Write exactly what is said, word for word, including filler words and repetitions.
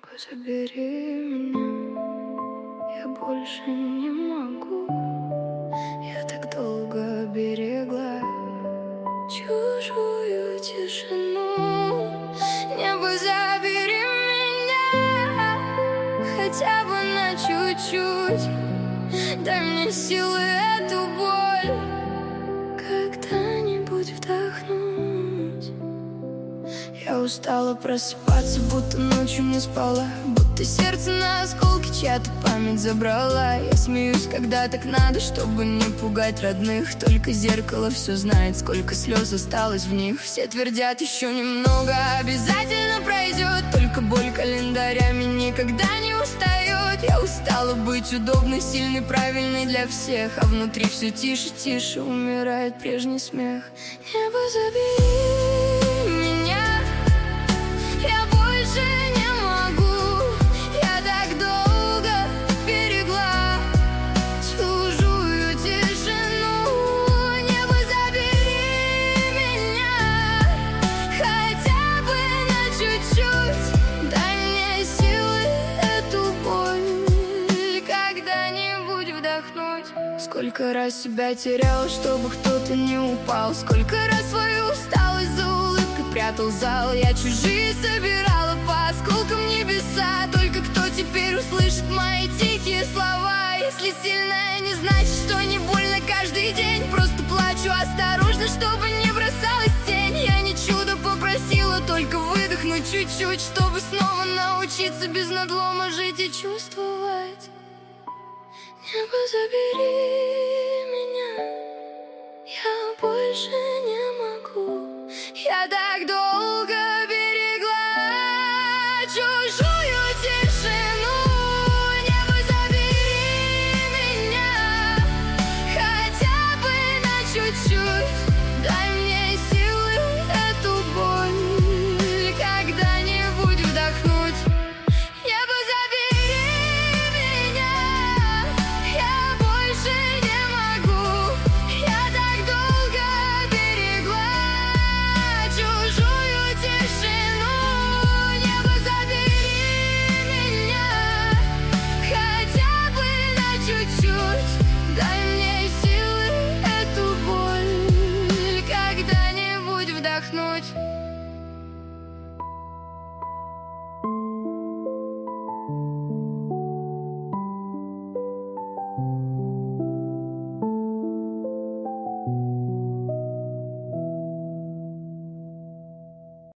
забери меня, я больше не могу. Я так долго берегла чужую тишину. Небо, забери меня, хотя бы на чуть-чуть. Дай мне силы эту боль когда-нибудь вдохнуть. Я устала просыпаться, будто ночью не спала, будто сердце на осколки чья-то память забрала. Я смеюсь, когда так надо, чтобы не пугать родных. Только зеркало все знает, сколько слез осталось в них. Все твердят, еще немного, обязательно пройдет. Только боль календарями никогда не устает. Я устала быть удобной, сильной, правильной для всех, а внутри все тише, тише умирает прежний смех. Небо, забери меня, я больше не могу. Я так долго берегла чужую тишину. Небо, забери меня, хотя бы на чуть-чуть. Дай мне силы эту боль когда-нибудь вдохнуть. Сколько раз себя терял, чтобы кто-то не упал. Сколько раз свою усталость за улыбкой прятал зал. Я чужие собирала по осколкам небеса. Только кто теперь услышит мои тихие слова? Если сильная, не значит, что не больно каждый день. Просто плачу осторожно, чтобы не бросалась тень. Я не чудо попросила, только выдохнуть чуть-чуть, чтобы снова научиться без надлома жить и чувствовать. Небо, забери меня, я больше не могу. Я так долго берегла чужую